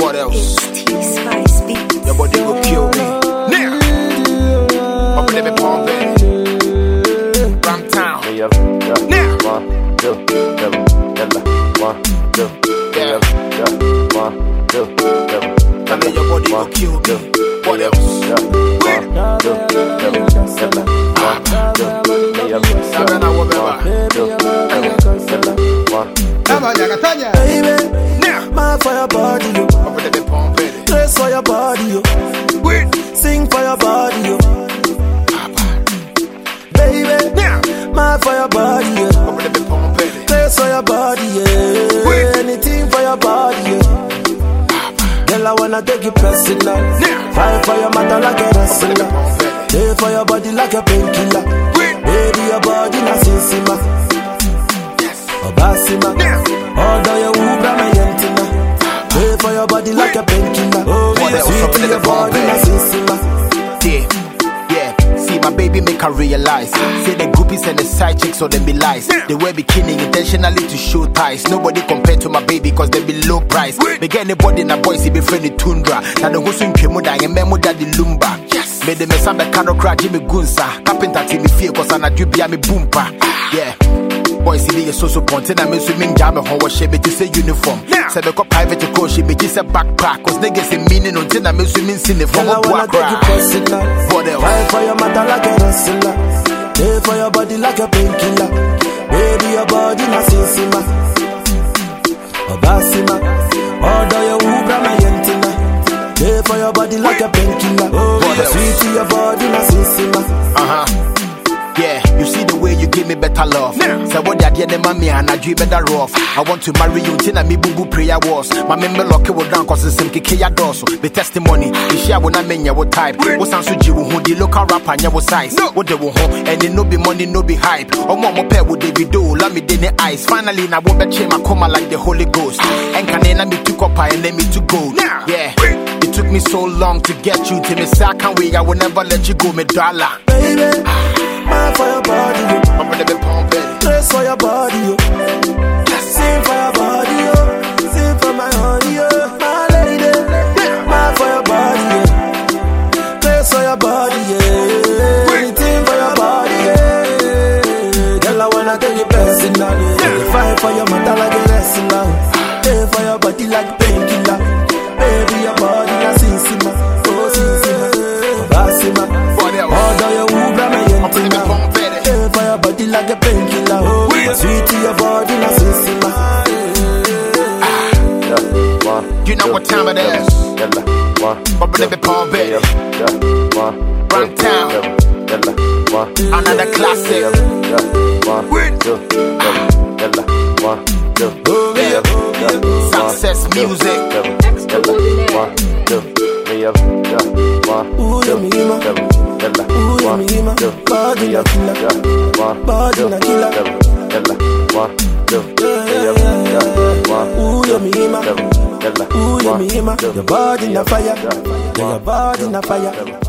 What else? Your body will kill me. Now, up in the pump it. Ram town. Now, 1, 2, 7, 1, 2, 7, 1, 2, 7. I know your body will kill me. What else? 1, 2, 7, 1, 2, 7, 1. Baby, mad for your body, yo. Dress for your body, yo. Sing for your body, yo. Baby, mad for your body, yo. Dress for your body, yeah. Anything for your body, yeah. Girl, I wanna take you personal. Fight for your matter like a wrestler. Pay for your body like a painkiller. Baby, your body na sisima. Obasima. Order your Uber, my yentina. Pay for your body like a painkiller. Oh, sweet to your body na sisima. Yeah, see my baby make her realize. Say the groupies and the side chicks so them be lies. They wear bikini intentionally to show ties. Nobody compared to my baby cause they be low price. They get anybody in a boy see be friendly tundra. Now the host in Kemuda and memo daddy lumba. Yes, made the mess up the cano crack Jimmy Gunsa. Carpenter team me fear cause I do be a me boompa. Yeah. Boys see the so pontin and me swimming jam and how she be to say uniform. Say the private coach she be just a backpack cause niggas say meaning until I me swimming sin the form of what else? Fight for your matter like a wrestler. Pay for your body like a painkiller. Baby your body na sisima. Obasima. Order your Uber my yentina. Pay for your body like a painkiller. Sweet to your body na sisima. Yeah, you see the way you give me better love. So what that the mommy and I dream better off. I want to marry you till I me boo prayer was. My member lock will down cause it's some kaya dorsal. The testimony, the share when I mean your type. What's answer you who the local rap and your size. What they will home and it no be money, no be hype. Or more pair with David do, let me in the ice. Finally, I won't bet my coma like the Holy Ghost. And can I me to copper and let me to go. Yeah, it took me so long to get you to me. Say I can't wait, I will never let you go, me dollar. Baby. Mad for your body, yo. I'm gonna be pumping. Dress for your body, yo. Sing for your body, yo. Sing for my honey, yo. My lady, mad for your body, yo. Dress for your body, yeah. Anything for your body, yeah. Girl, I wanna take you personal, yeah. Fight for your matter like a wrestler. Pay for your body like painkiller. Baby, your body na sisima. Oh, sisima. Basima. Order your Uber, my yentina. Pay for your body like a painkiller. Oh, sweet to your body, na sisima. You know what time it is. But let me pump it. Run town. Another classic. Success music. Ooh, you mima. Ooh, you mima. Body na killer. Body na killer. Ooh, you mima. Ooh, you mima. Your body na fire. Your body na fire.